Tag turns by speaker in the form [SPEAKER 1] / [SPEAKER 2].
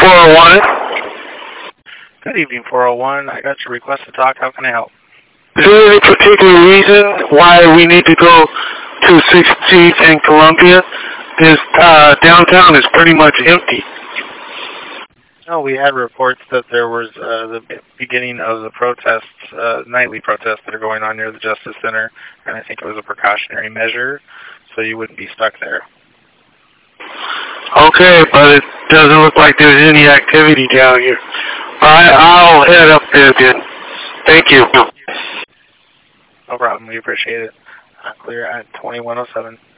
[SPEAKER 1] 401.
[SPEAKER 2] Good evening, 401. I got your request to talk. How can I help?
[SPEAKER 1] Is there any particular reason why we need to go to 16th and Columbia? This downtown is pretty much empty.
[SPEAKER 2] Oh, we had reports that there was the beginning of the protests, nightly protests that are going on near the Justice Center, and I think it was a precautionary measure, so you wouldn't be stuck there.
[SPEAKER 1] Okay, but it doesn't look like there's any activity down here. I'll head up there then. Thank you.
[SPEAKER 2] No problem. We appreciate it. Clear at 2107.